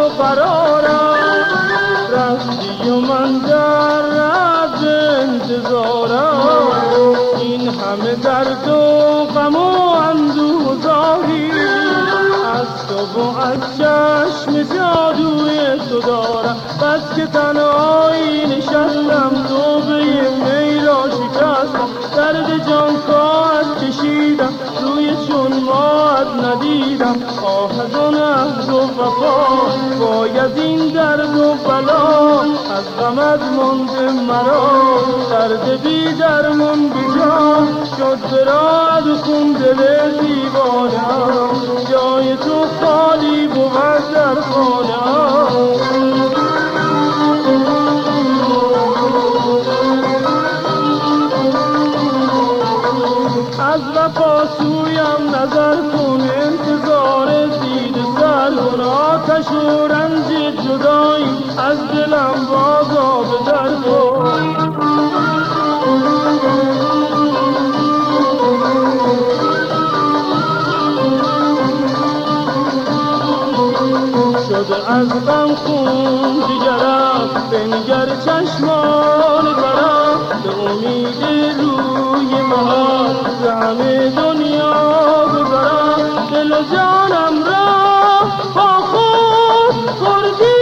و قرارم، رفتی و من در رد انتظارم. این همه درد و غم و اندوه و زاری از تو و از چشم جادوی تو دارم. بس که تنهایی نشستم توبه می را شکستم، درد جان کاهت کشیدم روی چون ماهت ندیدم. آه از آن عهد و وفا باید این درد و بلا از غمت مانده مرا. درد بی درمان به جان شد به رعد و خون دل دیوانه‌ام، جای تو خالی بود در خانه‌ام. از وفا سویم نظر کن، انتظار دید سر کن. آتش و رنج جدایی از دلم باز آب در کن. شده از غم خون جگرم، بنگر چشمان ترم، به امید روی مهار ز همه دنیا ببرم. دل و جانم را با خود خوردی،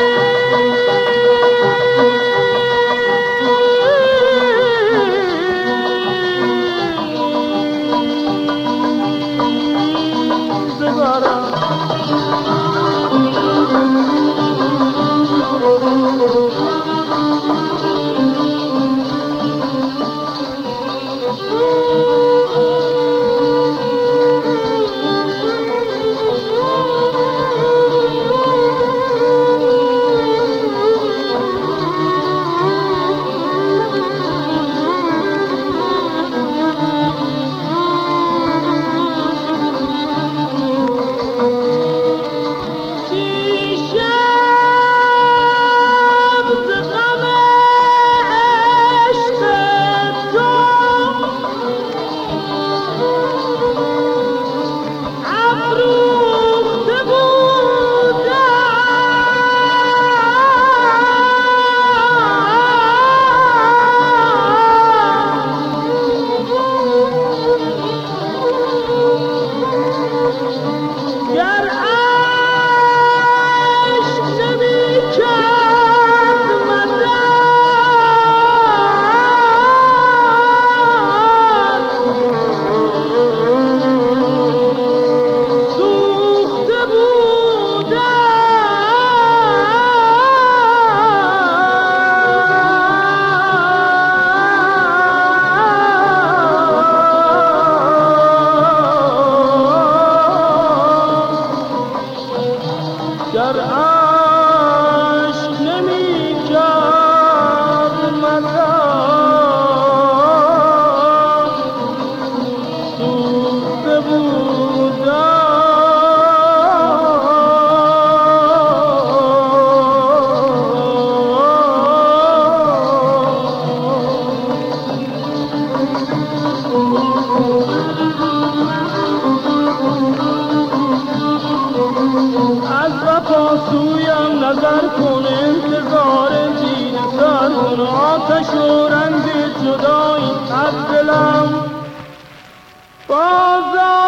گر عشق نمی کرد مدام سوخته بودم. از وفا سویم نظر کن، انتظار دید سر کن. آتش و رنج جدایی از دلم باز